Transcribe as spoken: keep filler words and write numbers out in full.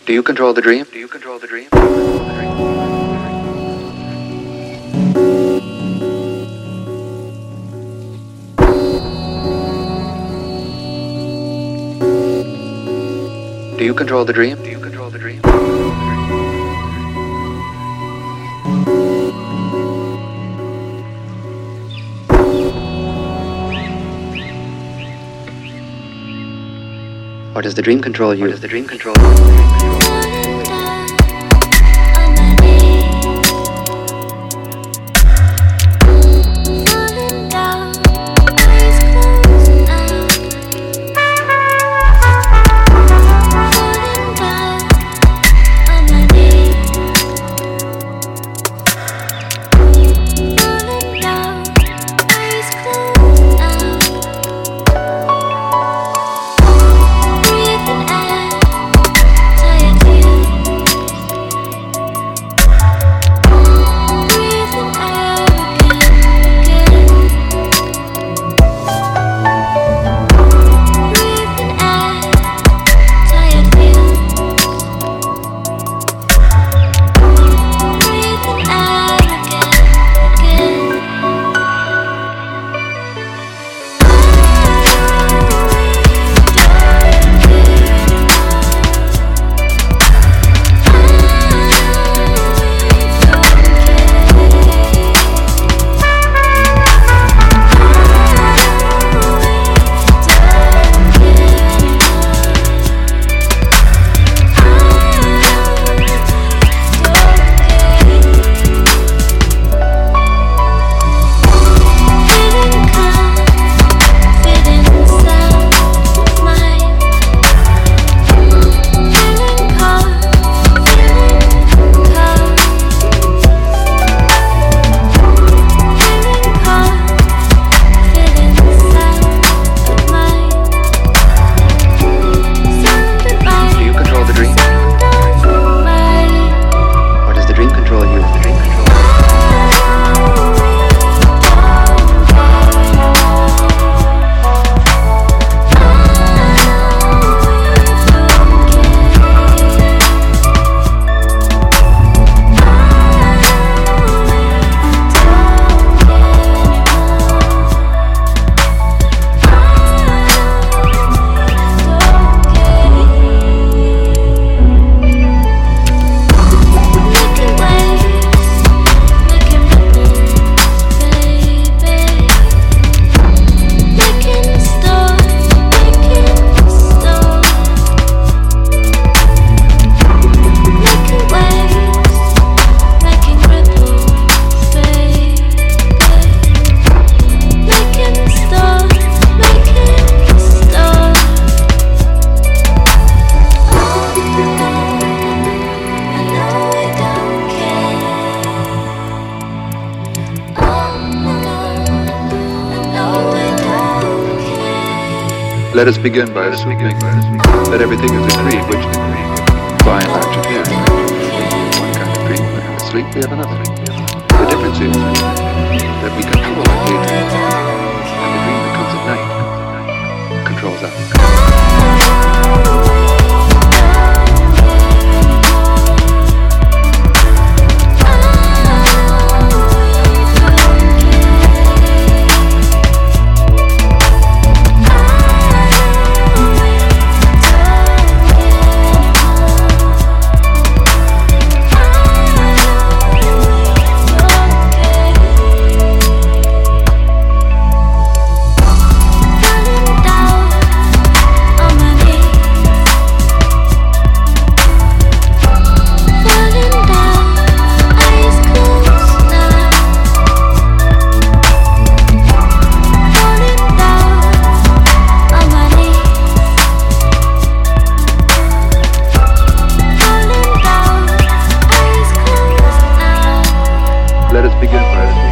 Do you control the dream? Do you control the dream? Do you control the dream? Do you control the dream? Or does the dream control you? Or does the dream control you? Let us begin by assuming that everything is agreed, which by and large it is. One kind of dream, when we're asleep, we have another. The difference is that we control our daydream, and the dream that comes at night controls us. Let us begin by